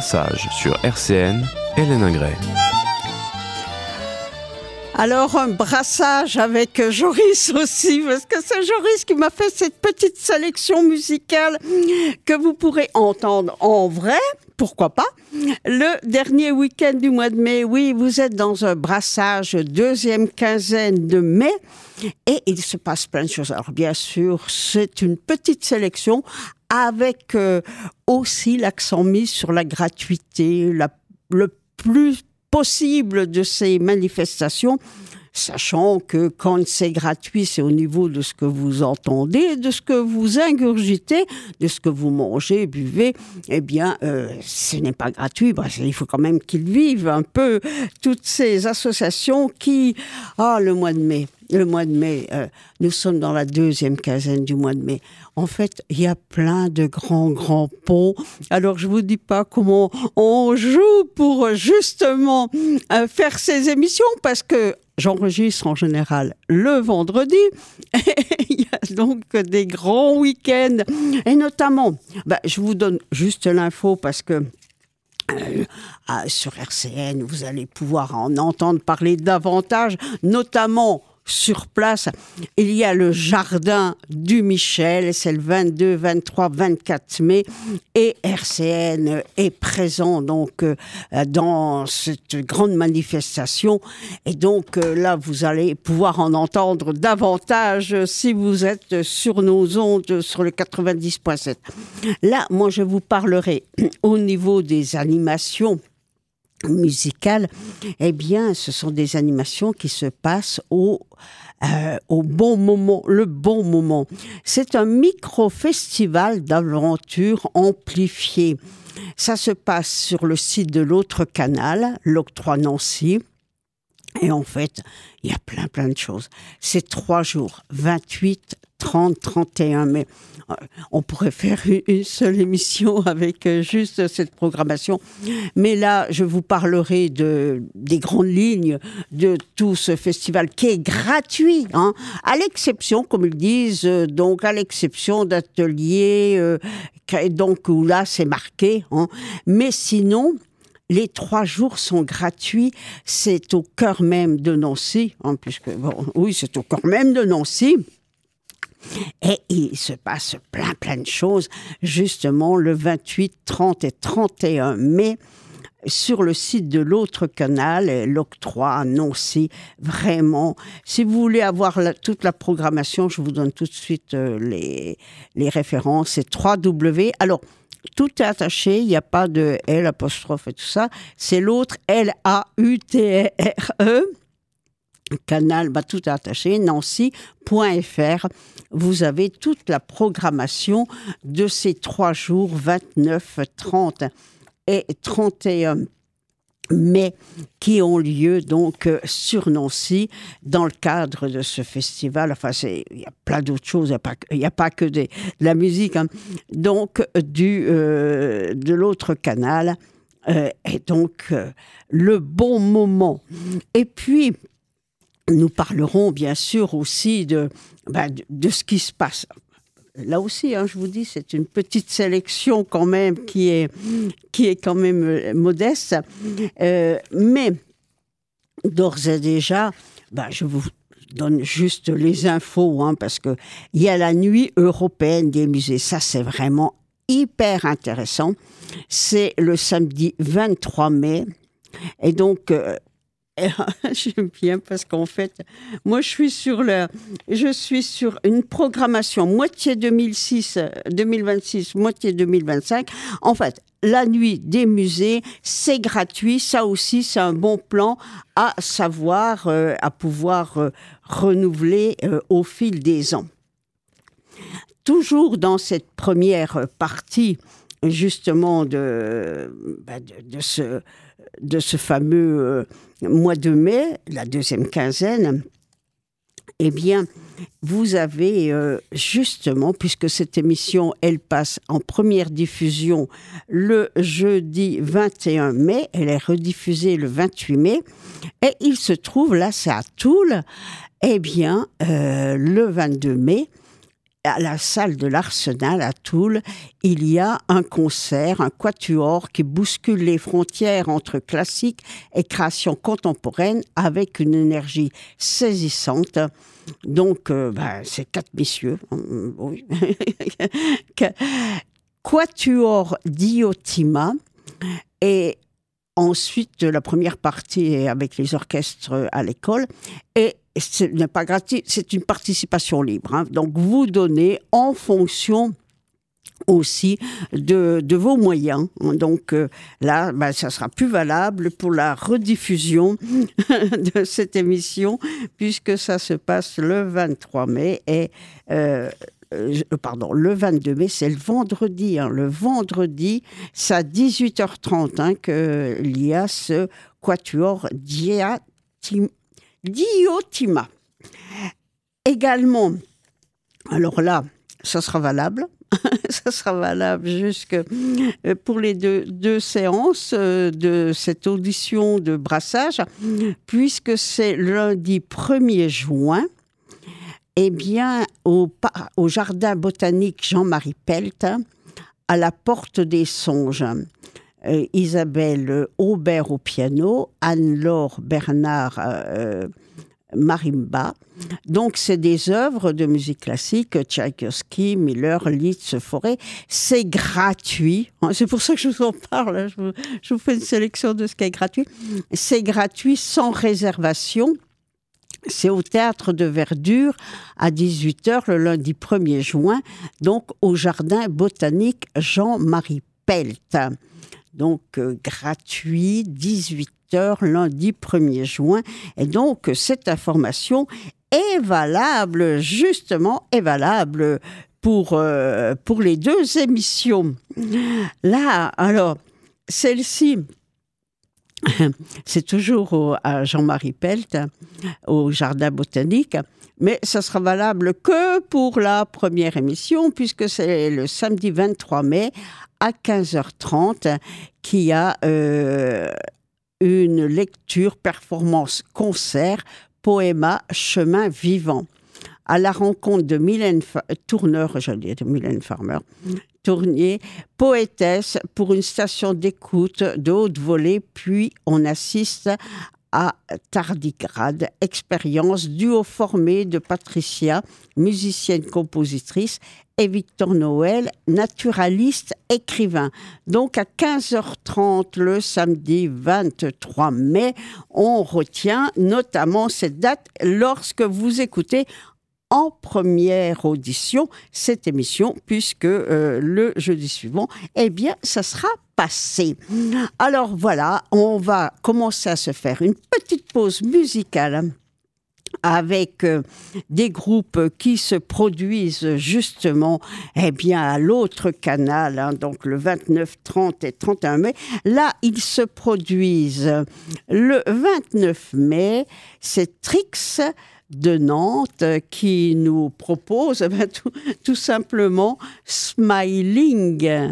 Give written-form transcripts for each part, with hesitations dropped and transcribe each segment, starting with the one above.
Brassage sur RCN, Hélène Ingray. Alors, un brassage avec Joris aussi, parce que c'est Joris qui m'a fait cette petite sélection musicale que vous pourrez entendre en vrai, pourquoi pas, le dernier week-end du mois de mai. Oui, vous êtes dans un brassage deuxième quinzaine de mai et il se passe plein de choses. Alors, bien sûr, c'est une petite sélection avec aussi l'accent mis sur la gratuité, le plus possible de ces manifestations, sachant que quand c'est gratuit, c'est au niveau de ce que vous entendez, de ce que vous ingurgitez, de ce que vous mangez, buvez, eh bien, ce n'est pas gratuit. Il faut quand même qu'ils vivent un peu toutes ces associations qui... le mois de mai, nous sommes dans la deuxième quinzaine du mois de mai. En fait, il y a plein de grands ponts. Alors, je vous dis pas comment on joue pour justement faire ces émissions, parce que j'enregistre en général le vendredi. Il y a donc des grands week-ends. Et notamment, je vous donne juste l'info parce que sur RCN, vous allez pouvoir en entendre parler davantage, notamment sur place. Il y a le Jardin du Michel, c'est le 22, 23, 24 mai, et RCN est présent donc dans cette grande manifestation. Et donc là, vous allez pouvoir en entendre davantage si vous êtes sur nos ondes, sur le 90.7. Là, moi, je vous parlerai au niveau des animations musicales. Eh bien, ce sont des animations qui se passent au bon moment, le bon moment. C'est un micro-festival d'aventure amplifié. Ça se passe sur le site de l'autre canal, l'Octroi Nancy. Et en fait, il y a plein de choses. C'est 3 jours, 28, 30, 31 mai. On pourrait faire une seule émission avec juste cette programmation. Mais là, je vous parlerai des grandes lignes de tout ce festival qui est gratuit, à l'exception, comme ils disent, donc à l'exception d'ateliers, donc où là, c'est marqué. Mais sinon... Les 3 jours sont gratuits. C'est au cœur même de Nancy, c'est au cœur même de Nancy. Et il se passe plein de choses, justement, le 28, 30 et 31 mai, sur le site de l'autre canal, l'Octroi à Nancy. Vraiment, si vous voulez avoir toute la programmation, je vous donne tout de suite les références. C'est 3W. Alors, tout est attaché, il n'y a pas de L apostrophe et tout ça. C'est l'autre, LAUTRE, canal, tout est attaché, nancy.fr. Vous avez toute la programmation de ces 3 jours, 29, 30 et 31 mai, qui ont lieu donc sur Nancy dans le cadre de ce festival. Enfin, il y a plein d'autres choses, il n'y a pas que de la musique. Donc, de l'autre canal, et donc le bon moment. Et puis, nous parlerons bien sûr aussi de ce qui se passe. Là aussi, je vous dis, c'est une petite sélection quand même qui est quand même modeste. Mais d'ores et déjà, je vous donne juste les infos, parce que il y a la nuit européenne des musées. Ça, c'est vraiment hyper intéressant. C'est le samedi 23 mai. Et donc... j'aime bien parce qu'en fait, moi je suis sur une programmation moitié 2026, moitié 2025. En fait, la nuit des musées, c'est gratuit. Ça aussi, c'est un bon plan à pouvoir renouveler au fil des ans. Toujours dans cette première partie, justement, de ce fameux mois de mai, la deuxième quinzaine, eh bien, vous avez justement, puisque cette émission, elle passe en première diffusion le jeudi 21 mai, elle est rediffusée le 28 mai, et il se trouve, là, c'est à Toul, eh bien, le 22 mai, à la salle de l'Arsenal à Toul, il y a un concert, un quatuor qui bouscule les frontières entre classique et création contemporaine avec une énergie saisissante. Donc, c'est 4 messieurs. Oui. Quatuor Diotima. Et ensuite, la première partie est avec les orchestres à l'école. Et ce n'est pas gratuit, c'est une participation libre. Hein. Donc, vous donnez en fonction aussi de vos moyens. Donc là, ça sera plus valable pour la rediffusion de cette émission, puisque ça se passe le 23 mai et... le 22 mai, c'est le vendredi. Hein. Le vendredi, c'est à 18h30 qu'il y a ce quatuor Diotima. Également, alors là, ça sera valable. Ça sera valable pour les deux séances de cette audition de brassage, puisque c'est lundi 1er juin. Eh bien, au Jardin botanique Jean-Marie Pelt, à la Porte des Songes, Isabelle Aubert au piano, Anne-Laure Bernard marimba. Donc, c'est des œuvres de musique classique, Tchaïkovski, Miller, Liszt, Fauré. C'est gratuit. C'est pour ça que je vous en parle. Je vous fais une sélection de ce qui est gratuit. C'est gratuit, sans réservation. C'est au Théâtre de Verdure à 18h le lundi 1er juin, donc au Jardin botanique Jean-Marie Pelt. Donc gratuit, 18h lundi 1er juin. Et donc cette information est valable, pour les 2 émissions. Là, alors, celle-ci... C'est toujours à Jean-Marie Pelt, au Jardin botanique, mais ça sera valable que pour la première émission, puisque c'est le samedi 23 mai à 15h30 qu'il y a une lecture, performance, concert, poéma, chemin vivant. À la rencontre de Mylène Farmer, Tournier, poétesse pour une station d'écoute de haute volée, puis on assiste à Tardigrade, expérience duo formé de Patricia, musicienne-compositrice, et Victor Noël, naturaliste, écrivain. Donc à 15h30 le samedi 23 mai, on retient notamment cette date lorsque vous écoutez en première audition cette émission, puisque le jeudi suivant, eh bien, ça sera passé. Alors voilà, on va commencer à se faire une petite pause musicale avec des groupes qui se produisent justement à l'autre canal, donc le 29, 30 et 31 mai. Là, ils se produisent le 29 mai, c'est Trix de Nantes qui nous propose tout simplement Smiling.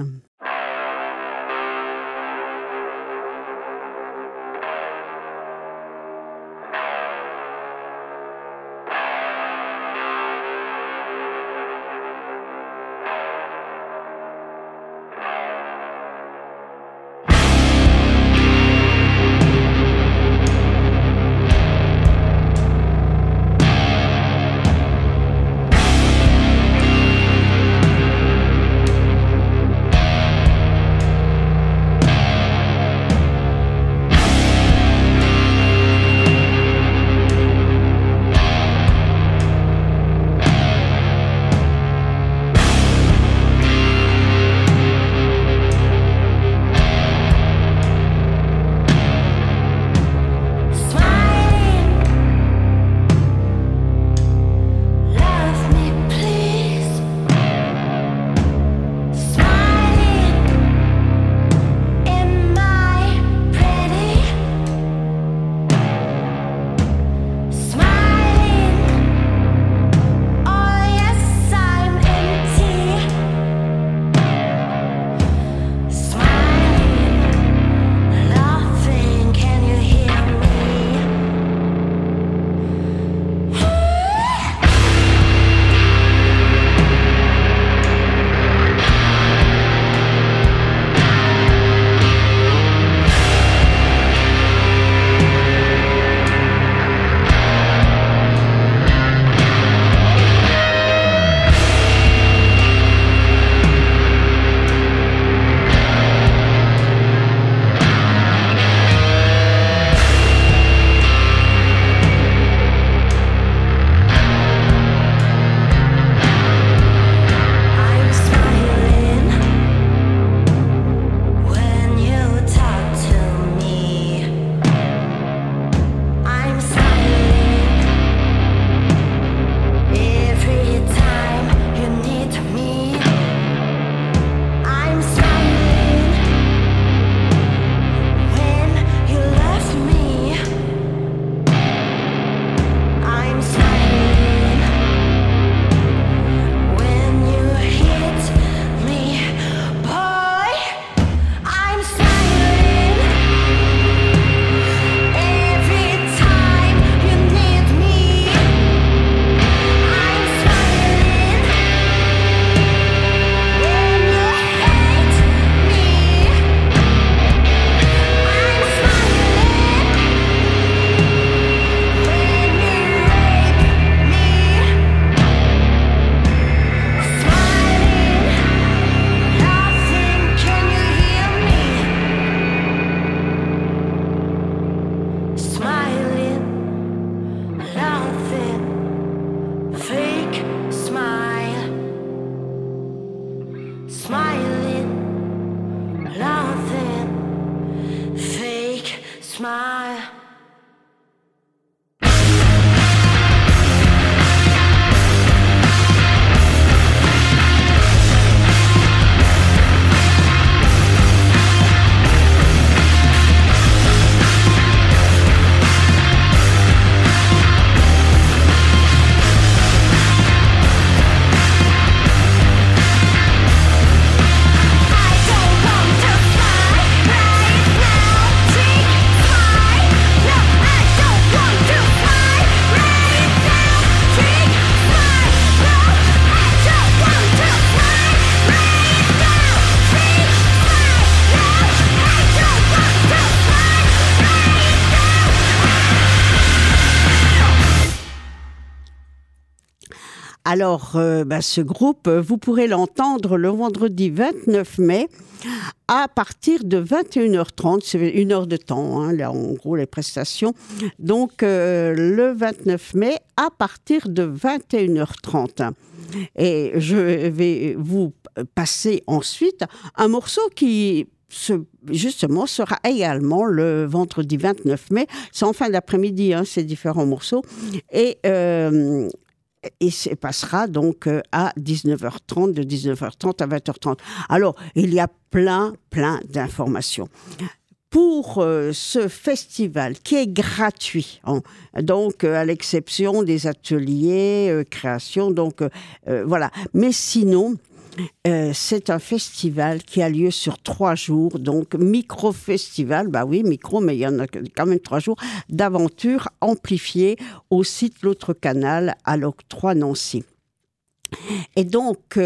Alors, ce groupe, vous pourrez l'entendre le vendredi 29 mai à partir de 21h30. C'est 1 heure de temps, hein, là, en gros, les prestations. Donc, le 29 mai à partir de 21h30. Et je vais vous passer ensuite un morceau qui justement sera également le vendredi 29 mai. C'est en fin d'après-midi, hein, ces différents morceaux. Et ça passera donc à 19h30, de 19h30 à 20h30. Alors, il y a plein d'informations. Pour ce festival qui est gratuit, hein, donc à l'exception des ateliers, création, donc voilà. Mais sinon, c'est un festival qui a lieu sur 3 jours, donc micro-festival, bah oui, micro, mais il y en a quand même 3 jours, d'aventure amplifiée au site L'Autre Canal à l'Octroi Nancy. Et donc,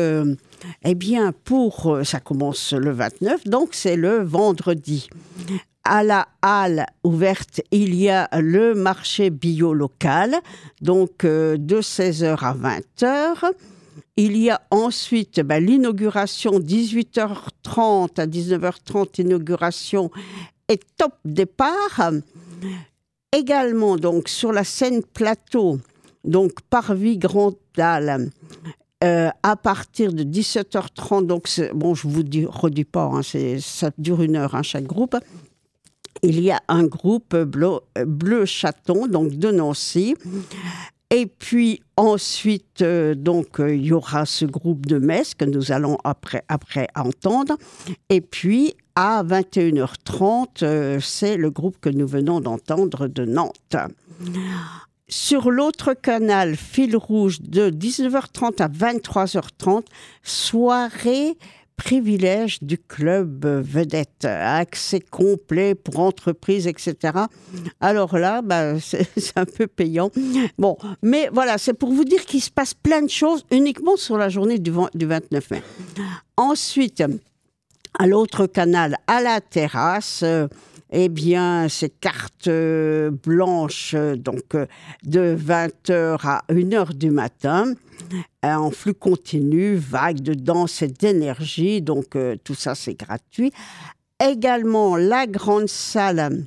ça commence le 29, donc c'est le vendredi. À la halle ouverte, il y a le marché bio local, donc de 16h à 20h. Il y a ensuite l'inauguration, 18h30 à 19h30, inauguration et top départ. Également, donc, sur la scène plateau, donc Parvis Grand Dalle, à partir de 17h30, donc je vous redis pas, hein, ça dure 1 heure, hein, chaque groupe. Il y a un groupe Bleu Chaton, donc de Nancy. Et puis ensuite, il y aura ce groupe de Metz que nous allons après entendre. Et puis à 21h30, c'est le groupe que nous venons d'entendre de Nantes. Sur l'autre canal, fil rouge, de 19h30 à 23h30, soirée privilège du club vedette, accès complet pour entreprises, etc. Alors là, c'est un peu payant. Bon, mais voilà, c'est pour vous dire qu'il se passe plein de choses uniquement sur la journée du 29 mai. Ensuite, à l'autre canal, à la terrasse, c'est carte blanche, donc de 20h à 1h du matin, en flux continu, vague de danse et d'énergie, donc tout ça c'est gratuit. Également la grande salle,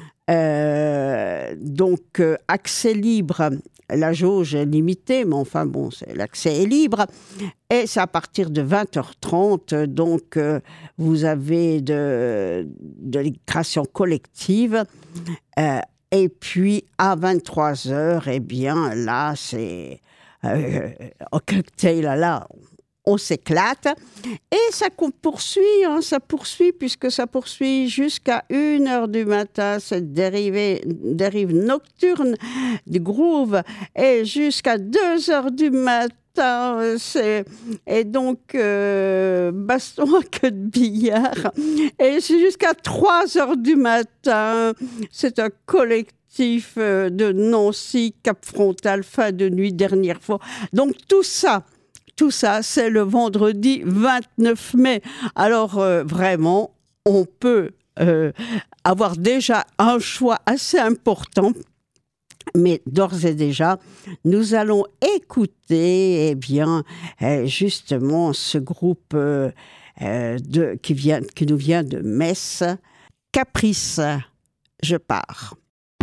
accès libre, la jauge est limitée, mais enfin bon, l'accès est libre. Et c'est à partir de 20h30, donc vous avez de l'éducation collective. Et puis à 23h, là, c'est au cocktail, là, on s'éclate. Et ça poursuit, puisque ça poursuit jusqu'à 1h du matin, cette dérive nocturne du groove, et jusqu'à 2h du matin. Et donc, baston à queue de billard. Et c'est jusqu'à 3h du matin. C'est un collectif de Nancy, Cap-Frontal, fin de nuit, dernière fois. Donc, tout ça, c'est le vendredi 29 mai. Alors, vraiment, on peut avoir déjà un choix assez important. Mais d'ores et déjà, nous allons écouter, justement, ce groupe qui nous vient de Metz, Caprice, je pars.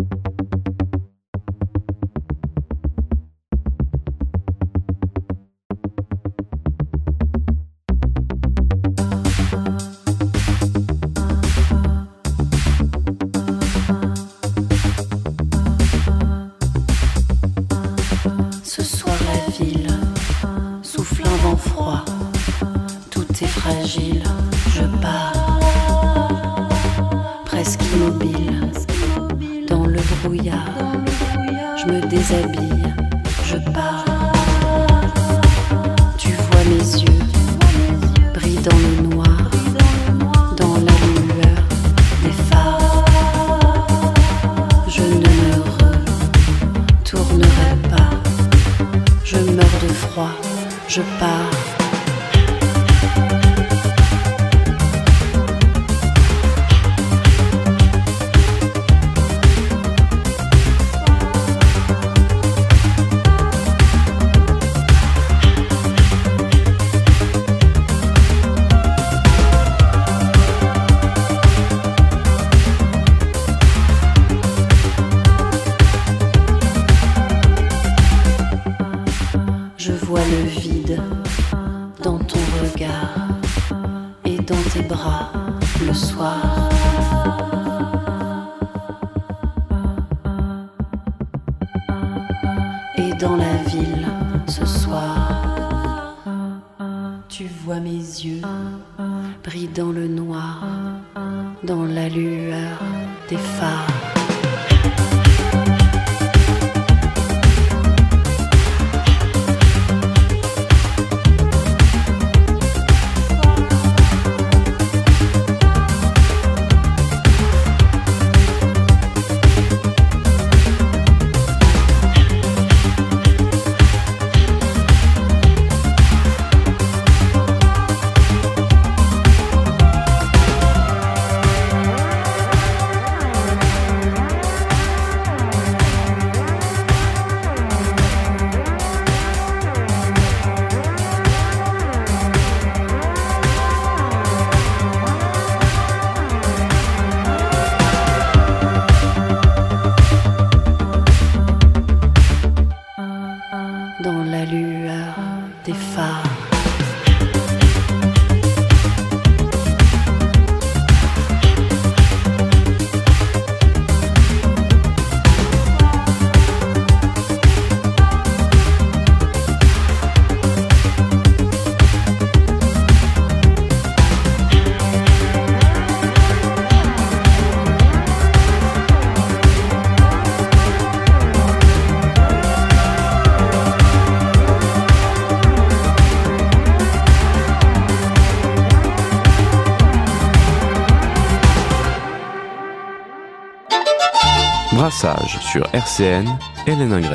Fragile, je pars, presque immobile, dans le brouillard, je me déshabille, je pars. Tu vois mes yeux, brillent dans le noir, dans la lueur des phares. Je ne me retournerai pas, je meurs de froid, je pars. vois le vide dans ton regard et dans tes bras le soir. Et dans la ville ce soir, tu vois mes yeux brillent dans le noir, dans la lueur des phares. Dans la lueur des phares. Brassage sur RCN, Hélène Ingray.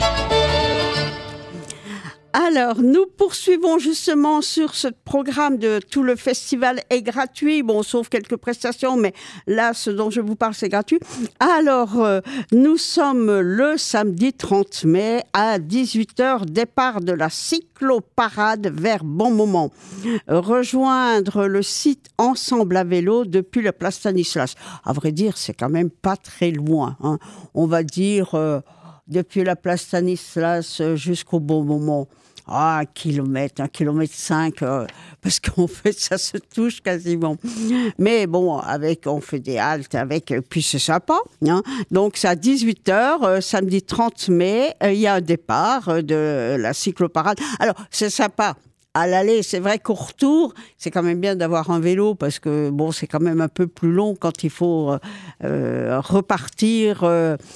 Alors, nous poursuivons justement sur ce programme de tout le festival est gratuit, bon, sauf quelques prestations, mais là, ce dont je vous parle, c'est gratuit. Alors, nous sommes le samedi 30 mai à 18h, départ de la cycloparade vers Bon Moment. Rejoindre le site Ensemble à vélo depuis la place Stanislas. À vrai dire, c'est quand même pas très loin, hein. On va dire depuis la place Stanislas jusqu'au Bon Moment. Ah, 1 kilomètre 5, parce qu'en fait, ça se touche quasiment. Mais bon, on fait des haltes avec, puis c'est sympa, hein. Donc, c'est à 18h, samedi 30 mai, il y a un départ de la cycloparade. Alors, c'est sympa. À l'aller, c'est vrai qu'au retour, c'est quand même bien d'avoir un vélo parce que bon, c'est quand même un peu plus long quand il faut repartir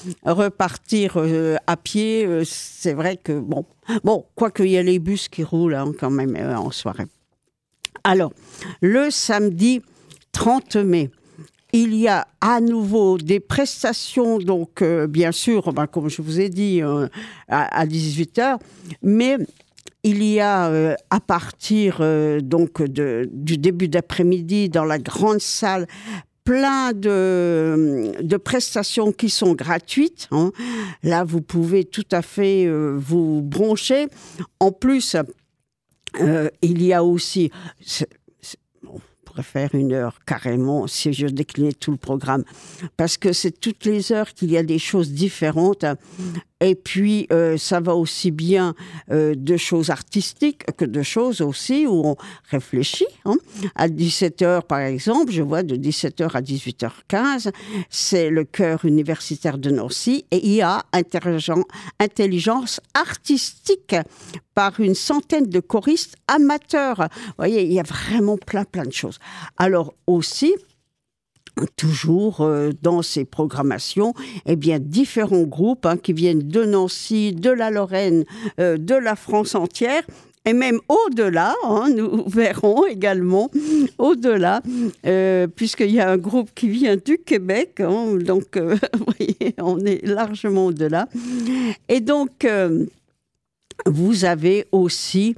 à pied. C'est vrai que bon, quoique il y a les bus qui roulent hein, quand même en soirée. Alors, le samedi 30 mai, il y a à nouveau des prestations, donc bien sûr, comme je vous ai dit, à 18h, mais il y a à partir donc du début d'après-midi dans la grande salle plein de prestations qui sont gratuites, hein. Là, vous pouvez tout à fait vous broncher. En plus, il y a aussi... on pourrait faire 1 heure carrément si je déclinais tout le programme, parce que c'est toutes les heures qu'il y a des choses différentes. Et puis, ça va aussi bien de choses artistiques que de choses aussi où on réfléchit, hein. À 17h, par exemple, je vois de 17h à 18h15, c'est le chœur universitaire de Nancy et il y a intelligence artistique par une centaine de choristes amateurs. Vous voyez, il y a vraiment plein de choses. Alors aussi... toujours dans ces programmations, eh bien, différents groupes hein, qui viennent de Nancy, de la Lorraine, de la France entière, et même au-delà, hein, nous verrons également au-delà, puisqu'il y a un groupe qui vient du Québec, hein, donc vous voyez, on est largement au-delà. Et donc... vous avez aussi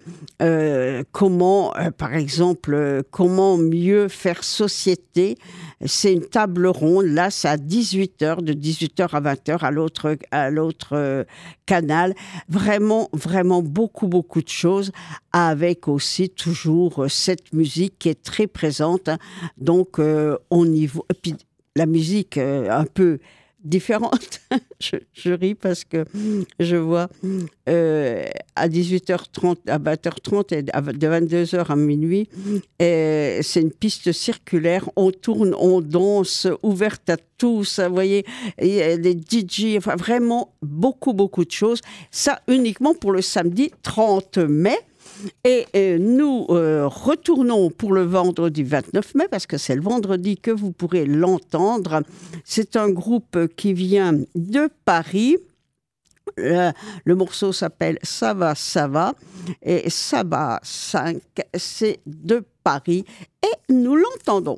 par exemple, comment mieux faire société. C'est une table ronde. Là, c'est à 18h, de 18h à 20h à l'autre canal. Vraiment, vraiment beaucoup de choses, avec aussi toujours cette musique qui est très présente. Donc, au niveau... Et puis, la musique un peu différentes. Je ris parce que je vois à 18h30, à 20h30 et de 22h à minuit, et c'est une piste circulaire, on tourne, on danse, ouverte à tous, vous voyez, il y a des DJ, enfin vraiment beaucoup de choses. Ça uniquement pour le samedi 30 mai. Et nous retournons pour le vendredi 29 mai, parce que c'est le vendredi que vous pourrez l'entendre. C'est un groupe qui vient de Paris. Le morceau s'appelle Ça va, ça va. Et Saba 5, c'est de Paris. Et nous l'entendons.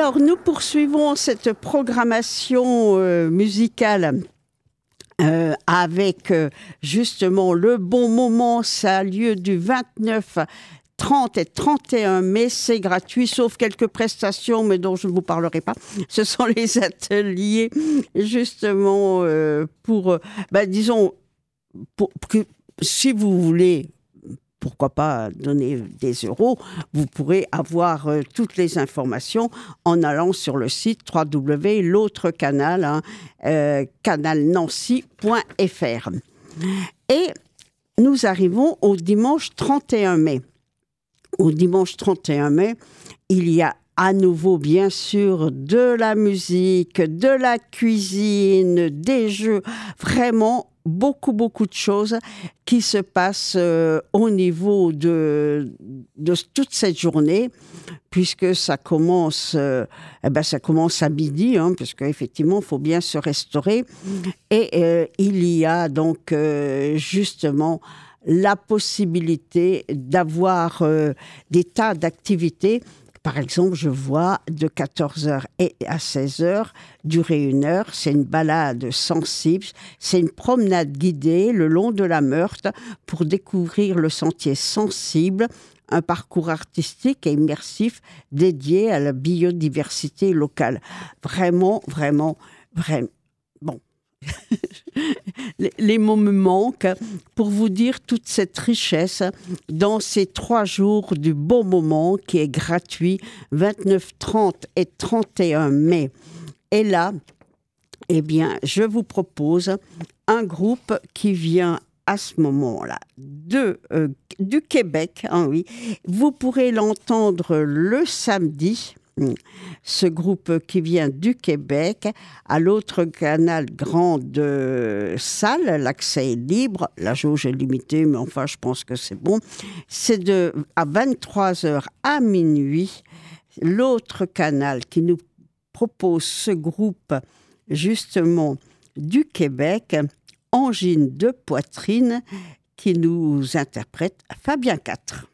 Alors, nous poursuivons cette programmation musicale avec justement le bon moment. Ça a lieu du 29, 30 et 31 mai. C'est gratuit, sauf quelques prestations, mais dont je ne vous parlerai pas. Ce sont les ateliers, justement, pour, disons, que si vous voulez... Pourquoi pas donner des euros? Vous pourrez avoir toutes les informations en allant sur le site www.l'autre-canal, canalnancy.fr. Et nous arrivons au dimanche 31 mai. Au dimanche 31 mai, il y a à nouveau, bien sûr, de la musique, de la cuisine, des jeux, vraiment beaucoup de choses qui se passent au niveau de toute cette journée, puisque ça commence à midi, puisque effectivement il faut bien se restaurer, et il y a donc justement la possibilité d'avoir des tas d'activités. Par exemple, je vois de 14h à 16h, durer 1 heure, c'est une balade sensible, c'est une promenade guidée le long de la Meurthe pour découvrir le sentier sensible, un parcours artistique et immersif dédié à la biodiversité locale. Vraiment. Bon. Les mots me manquent pour vous dire toute cette richesse dans ces 3 jours du bon moment qui est gratuit, 29, 30 et 31 mai. Et là, eh bien, je vous propose un groupe qui vient à ce moment-là du Québec. Oui. Vous pourrez l'entendre le samedi. Ce groupe qui vient du Québec, à l'autre canal grande salle, l'accès est libre, la jauge est limitée, mais enfin je pense que c'est bon. C'est à 23h à minuit, l'autre canal qui nous propose ce groupe justement du Québec, Angine de poitrine, qui nous interprète Fabien IV.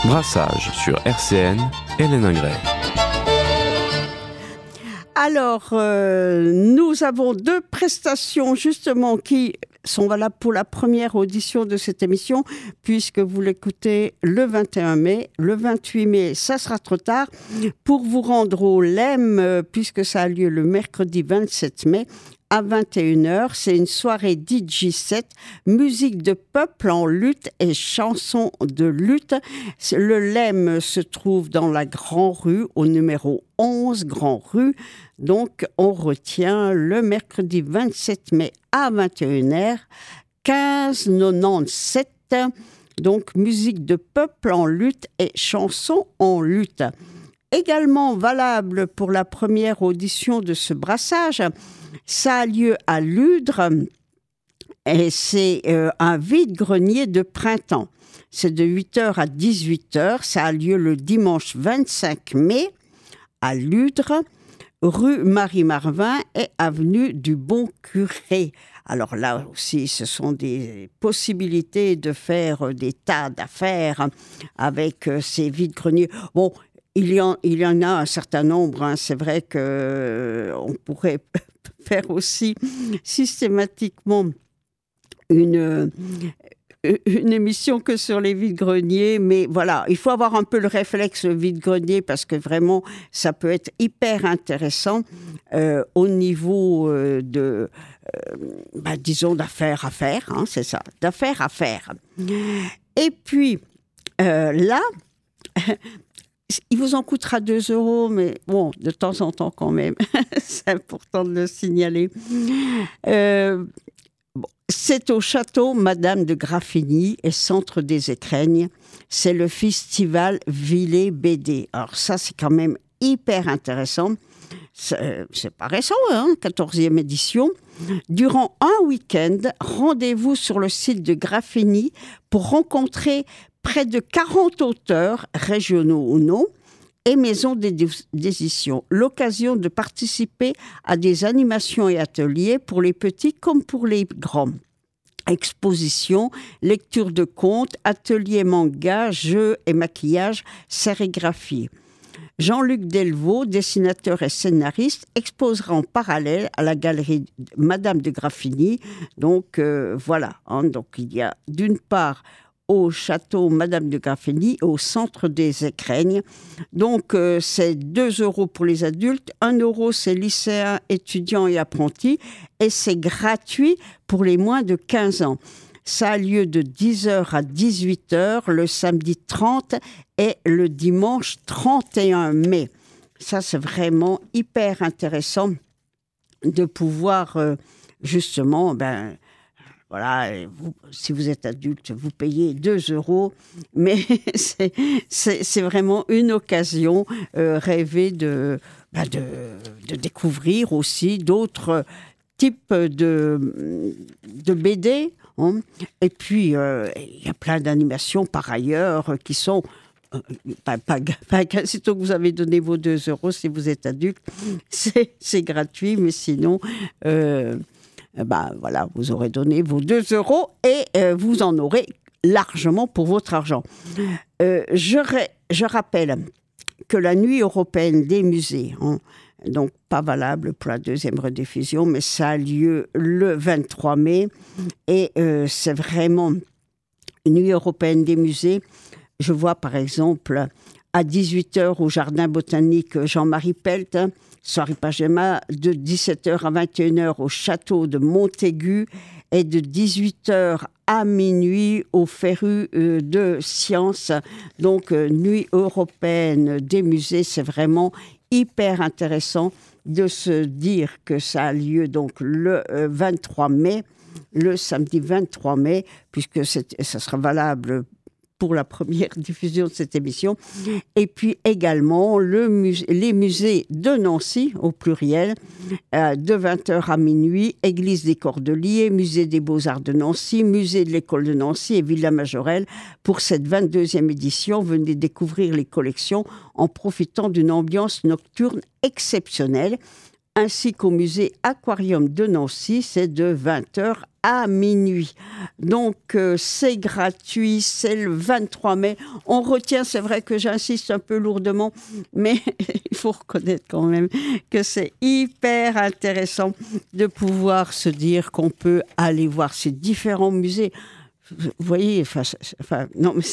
Brassage sur RCN, Hélène Ingray. Alors, nous avons deux prestations justement qui sont valables pour la première audition de cette émission, puisque vous l'écoutez le 21 mai. Le 28 mai, ça sera trop tard. Pour vous rendre au LEM, puisque ça a lieu le mercredi 27 mai, à 21h, c'est une soirée DJ set, musique de peuple en lutte et chansons de lutte. Le LEM se trouve dans la Grand Rue, au numéro 11 Grand Rue. Donc, on retient le mercredi 27 mai à 21h, 1597. Donc, musique de peuple en lutte et chansons en lutte. Également valable pour la première audition de ce brassage, ça a lieu à Ludre et c'est un vide-grenier de printemps. C'est de 8h à 18h. Ça a lieu le dimanche 25 mai à Ludre, rue Marie-Marvin et avenue du Bon Curé. Alors là aussi, ce sont des possibilités de faire des tas d'affaires avec ces vide-greniers. Bon, il y en a un certain nombre. Hein. C'est vrai qu'on pourrait faire aussi systématiquement une émission que sur les vide-greniers, mais voilà, il faut avoir un peu le réflexe vide-grenier parce que vraiment, ça peut être hyper intéressant au niveau disons, d'affaires à faire, hein, c'est ça, d'affaires à faire. Et puis, là, il vous en coûtera 2 €, mais bon, de temps en temps quand même, c'est important de le signaler. C'est au château Madame de Graffigny et Centre des Écrennes. C'est le festival Villers BD. Alors ça, c'est quand même hyper intéressant. C'est pas récent, hein, 14e édition. Durant un week-end, rendez-vous sur le site de Graffigny pour rencontrer près de 40 auteurs, régionaux ou non, et maisons d'édition. L'occasion de participer à des animations et ateliers pour les petits comme pour les grands. Expositions, lecture de contes, ateliers manga, jeux et maquillage, sérigraphie. Jean-Luc Delvaux, dessinateur et scénariste, exposera en parallèle à la galerie Madame de Graffigny. Donc voilà, hein, donc il y a d'une part au château Madame de Graffigny, au centre des Écrennes. Donc, c'est 2 € pour les adultes, 1 € c'est lycéens, étudiants et apprentis, et c'est gratuit pour les moins de 15 ans. Ça a lieu de 10h à 18h, le samedi 30 et le dimanche 31 mai. Ça, c'est vraiment hyper intéressant de pouvoir, justement, voilà, si vous êtes adulte, vous payez 2 €, mais c'est vraiment une occasion rêvée de découvrir aussi d'autres types de BD. Hein. Et puis, il y a plein d'animations par ailleurs qui sont... Sitôt que vous avez donné vos 2 € si vous êtes adulte, c'est gratuit, mais sinon... voilà, vous aurez donné vos 2 € et vous en aurez largement pour votre argent. Je rappelle que la Nuit européenne des musées, hein, donc pas valable pour la deuxième rediffusion, mais ça a lieu le 23 mai et c'est vraiment une Nuit européenne des musées. Je vois par exemple à 18h au Jardin botanique Jean-Marie Pelt, soirée Pajama, de 17h à 21h au château de Montaigu et de 18h à minuit au Féru de Sciences. Donc, Nuit européenne des musées, c'est vraiment hyper intéressant de se dire que ça a lieu donc le 23 mai, le samedi 23 mai, puisque ça sera valable pour la première diffusion de cette émission. Et puis également les musées de Nancy, au pluriel, de 20h à minuit, Église des Cordeliers, Musée des Beaux-Arts de Nancy, Musée de l'École de Nancy et Villa Majorelle. Pour cette 22e édition, venez découvrir les collections en profitant d'une ambiance nocturne exceptionnelle. ainsi qu'au musée Aquarium de Nancy, c'est de 20h à minuit. Donc, c'est gratuit, c'est le 23 mai. On retient, c'est vrai que j'insiste un peu lourdement, mais il faut reconnaître quand même que c'est hyper intéressant de pouvoir se dire qu'on peut aller voir ces différents musées. Vous voyez, non, mais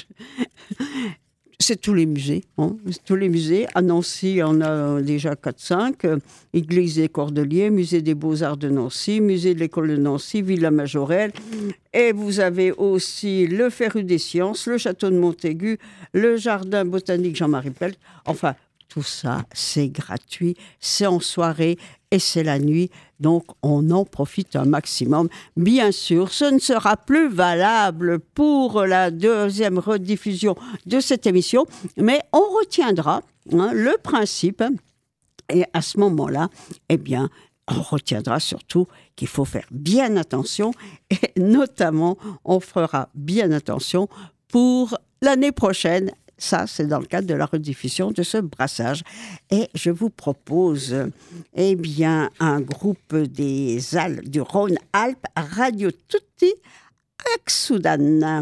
c'est tous les musées. Hein. Tous les musées. À Nancy, on a déjà 4-5. Église des Cordeliers, Musée des Beaux-Arts de Nancy, Musée de l'École de Nancy, Villa Majorelle. Et vous avez aussi le Féru des Sciences, le Château de Montaigu, le Jardin botanique Jean-Marie Pelt. Enfin, tout ça, c'est gratuit, c'est en soirée et c'est la nuit. Donc, on en profite un maximum. Bien sûr, ce ne sera plus valable pour la deuxième rediffusion de cette émission, mais on retiendra le principe. Et à ce moment-là, eh bien, on retiendra surtout qu'il faut faire bien attention. Et notamment, on fera bien attention pour l'année prochaine. Ça, c'est dans le cadre de la rediffusion de ce brassage. Et je vous propose, eh bien, un groupe des Alpes, du Rhône-Alpes, Radio Tutti, Axoudan.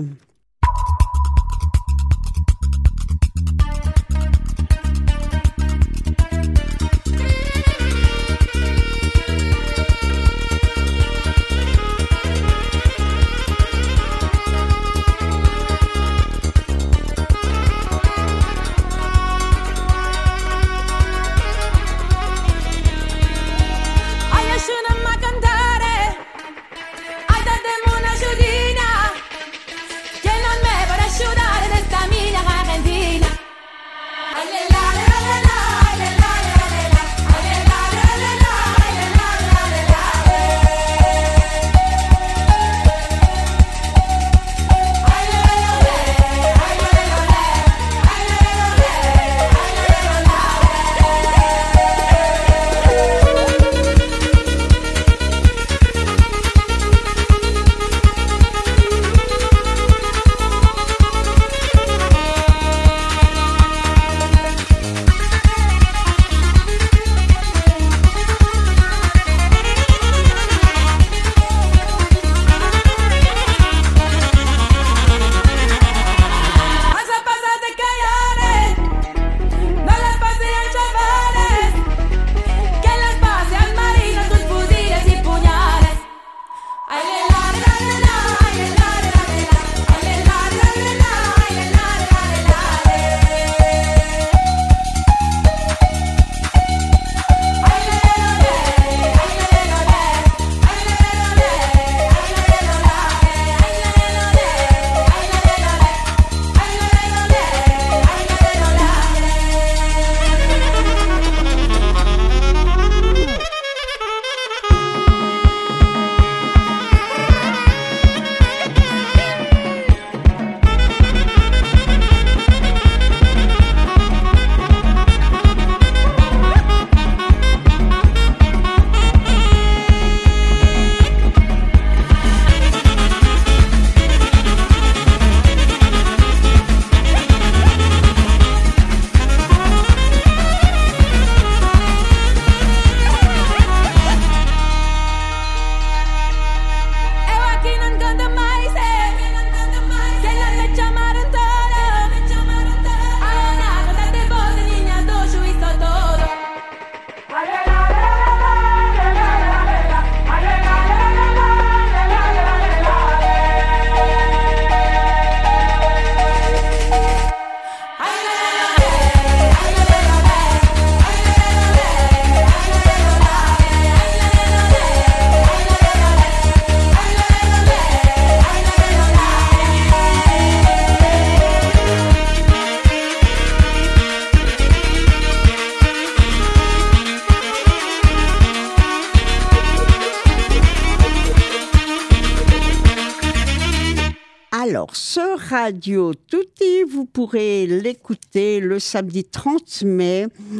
Alors, ce Radio Tutti, vous pourrez l'écouter le samedi 30 mai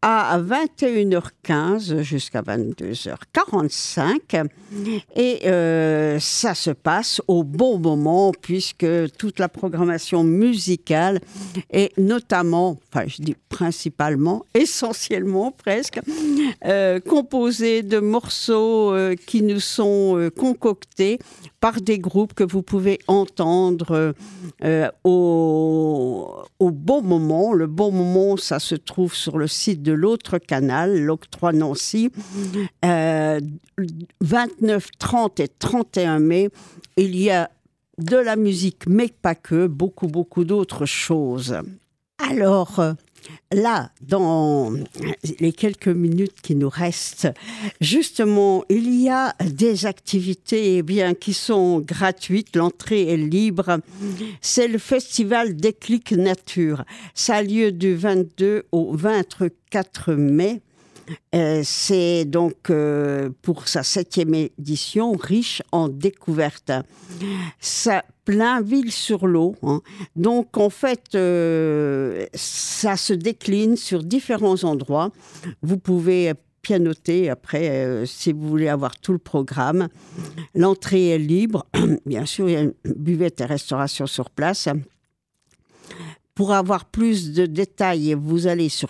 à 21h15 jusqu'à 22h45. Et ça se passe au bon moment puisque toute la programmation musicale est notamment, enfin je dis principalement, essentiellement presque, composée de morceaux qui nous sont concoctés par des groupes que vous pouvez entendre au bon moment. Le bon moment, ça se trouve sur le site de l'autre canal, l'Octroi Nancy, 29, 30 et 31 mai. Il y a de la musique, mais pas que, beaucoup d'autres choses. Alors, là, dans les quelques minutes qui nous restent, justement, il y a des activités qui sont gratuites. L'entrée est libre. C'est le festival Déclic Nature. Ça a lieu du 22 au 24 mai. C'est donc pour sa 7e édition, riche en découvertes. Ça plein Ville-sur-Lot. Donc en fait, ça se décline sur différents endroits. Vous pouvez pianoter après si vous voulez avoir tout le programme. L'entrée est libre. Bien sûr, il y a une buvette et restauration sur place. Pour avoir plus de détails, vous allez sur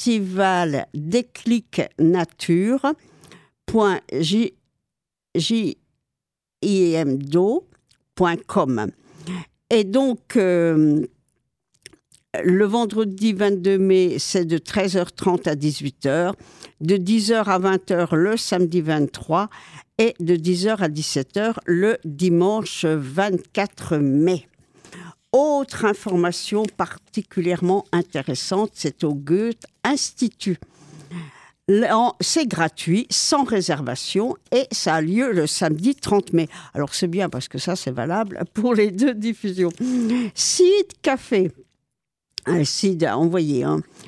festivaldéclicnature.jimdo.com. Et donc, le vendredi 22 mai, c'est de 13h30 à 18h, de 10h à 20h le samedi 23 et de 10h à 17h le dimanche 24 mai. Autre information particulièrement intéressante, c'est au Goethe Institut. C'est gratuit, sans réservation, et ça a lieu le samedi 30 mai. Alors c'est bien parce que ça, c'est valable pour les deux diffusions. Seed Café, Seed envoyé,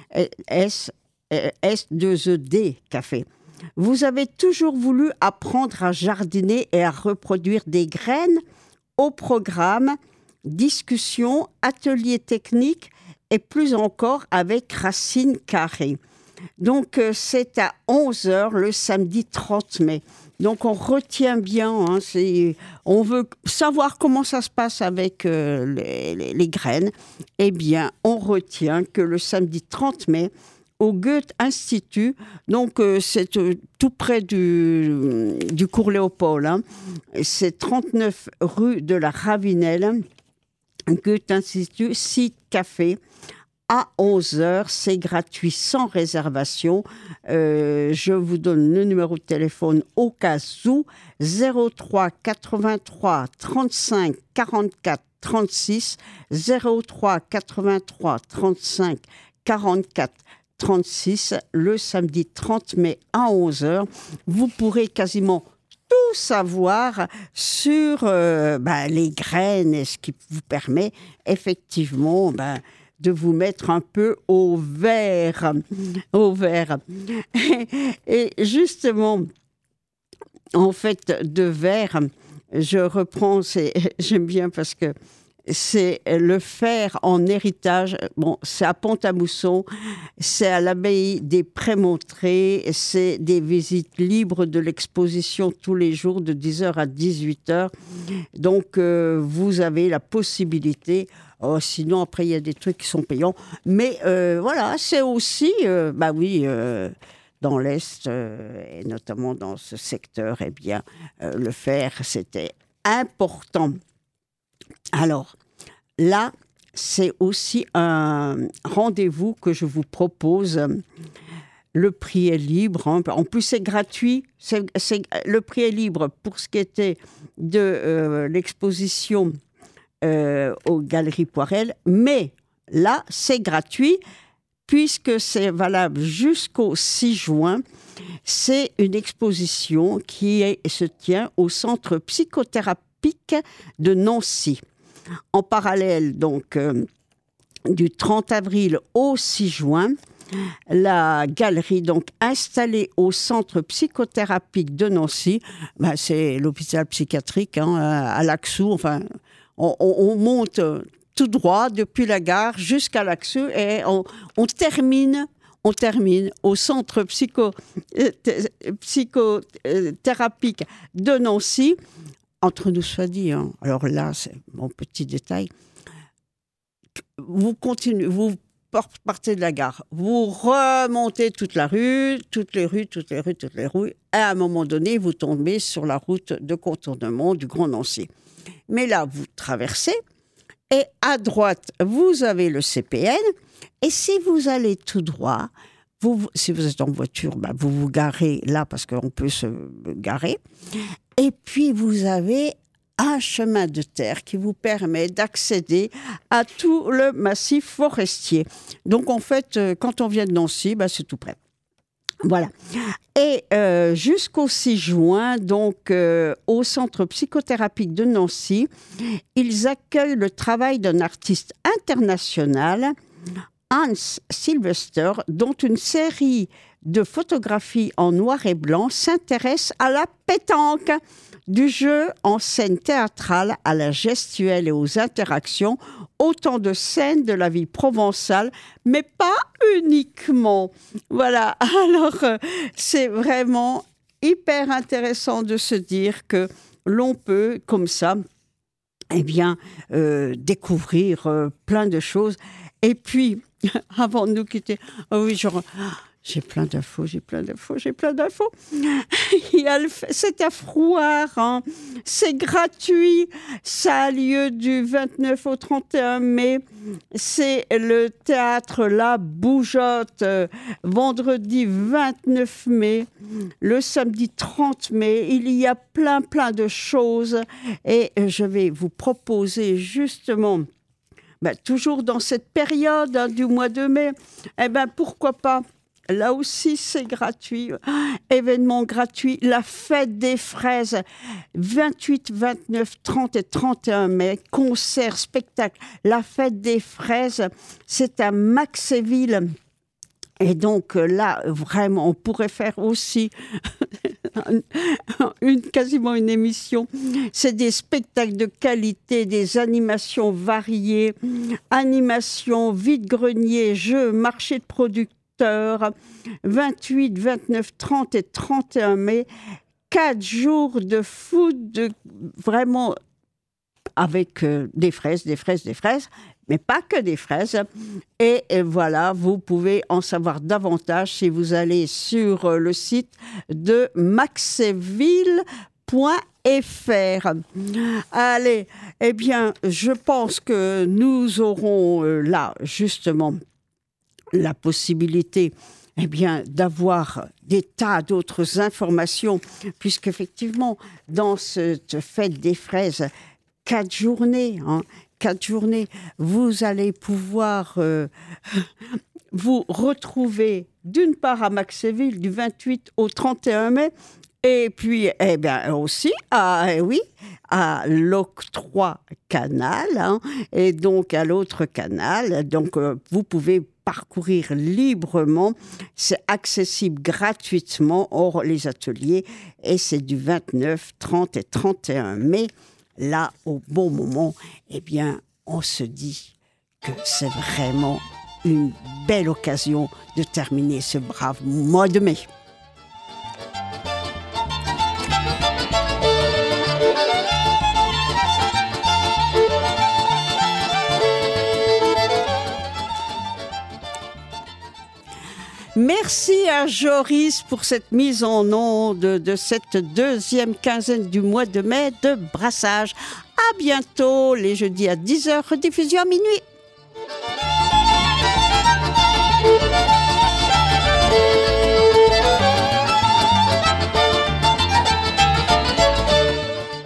S2ED Café. Vous avez toujours voulu apprendre à jardiner et à reproduire des graines? Au programme, discussion, ateliers techniques et plus encore avec Racine Carrée. Donc, c'est à 11h le samedi 30 mai. Donc, on retient bien, on veut savoir comment ça se passe avec les graines. Eh bien, on retient que le samedi 30 mai, au Goethe Institut, donc c'est tout près du cours Léopold, c'est 39 rue de la Ravinelle, Goethe Institut, site café, à 11h, c'est gratuit, sans réservation. Je vous donne le numéro de téléphone au cas où, 03 83 35 44 36, 03 83 35 44 36, le samedi 30 mai à 11h. Vous pourrez quasiment tout savoir sur les graines, et ce qui vous permet effectivement de vous mettre un peu au vert. Et justement, en fait, de vert, je reprends, j'aime bien parce que c'est le fer en héritage. Bon, c'est à Pont-à-Mousson, c'est à l'abbaye des Prémontrés, c'est des visites libres de l'exposition tous les jours de 10h à 18h. Donc, vous avez la possibilité. Sinon, après, il y a des trucs qui sont payants. Mais voilà, c'est aussi, dans l'Est, et notamment dans ce secteur, eh bien, le fer, c'était important. Alors, là, c'est aussi un rendez-vous que je vous propose. Le prix est libre. En plus, c'est gratuit. Le prix est libre pour ce qui était de l'exposition aux Galeries Poirel. Mais là, c'est gratuit puisque c'est valable jusqu'au 6 juin. C'est une exposition qui se tient au Centre psychothérapique de Nancy. En parallèle, donc, du 30 avril au 6 juin, la galerie, donc installée au Centre psychothérapique de Nancy, c'est l'hôpital psychiatrique à Laxou. Enfin, on monte tout droit depuis la gare jusqu'à Laxou et on termine on termine au centre psychothérapique de Nancy. Entre nous soit dit, hein, alors là, c'est mon petit détail. Vous continuez, vous partez de la gare, vous remontez toutes les rues, et à un moment donné, vous tombez sur la route de contournement du Grand Nancy. Mais là, vous traversez, et à droite, vous avez le CPN, et si vous allez tout droit, si vous êtes en voiture, vous vous garez là, parce qu'on peut se garer, et puis vous avez un chemin de terre qui vous permet d'accéder à tout le massif forestier. Donc en fait, quand on vient de Nancy, c'est tout près. Voilà. Et jusqu'au 6 juin, donc au centre psychothérapique de Nancy, ils accueillent le travail d'un artiste international, Hans Sylvester, dont une série de photographies en noir et blanc s'intéresse à la pétanque. Du jeu en scène théâtrale à la gestuelle et aux interactions, autant de scènes de la vie provençale, mais pas uniquement. Voilà, alors c'est vraiment hyper intéressant de se dire que l'on peut, comme ça, découvrir plein de choses. Et puis, avant de nous quitter, j'ai plein d'infos. C'est à Frouard, hein. C'est gratuit. Ça a lieu du 29 au 31 mai. C'est le théâtre La Bougeotte, vendredi 29 mai, le samedi 30 mai. Il y a plein de choses. Et je vais vous proposer justement, toujours dans cette période du mois de mai, pourquoi pas. Là aussi, c'est gratuit. Événement gratuit, la fête des fraises, 28, 29, 30 et 31 mai. Concert, spectacle. La fête des fraises, c'est à Maxéville. Et donc là, vraiment, on pourrait faire aussi quasiment une émission. C'est des spectacles de qualité, des animations variées, animations, vide-grenier, jeux, marché de producteurs. 28, 29, 30 et 31 mai, 4 jours de foot, vraiment avec des fraises, mais pas que des fraises. Et voilà, vous pouvez en savoir davantage si vous allez sur le site de maxéville.fr. Allez, je pense que nous aurons là, justement, la possibilité d'avoir des tas d'autres informations, puisqu'effectivement, dans cette fête des fraises, 4 journées, vous allez pouvoir vous retrouver d'une part à Maxéville du 28 au 31 mai, et puis aussi à l'Octroi Canal, et donc à l'autre canal. Donc vous pouvez parcourir librement, c'est accessible gratuitement hors les ateliers, et c'est du 29, 30 et 31 mai. Là, au bon moment, on se dit que c'est vraiment une belle occasion de terminer ce brave mois de mai. Merci à Joris pour cette mise en onde de cette deuxième quinzaine du mois de mai de Brassage. À bientôt, les jeudis à 10h, rediffusion à minuit.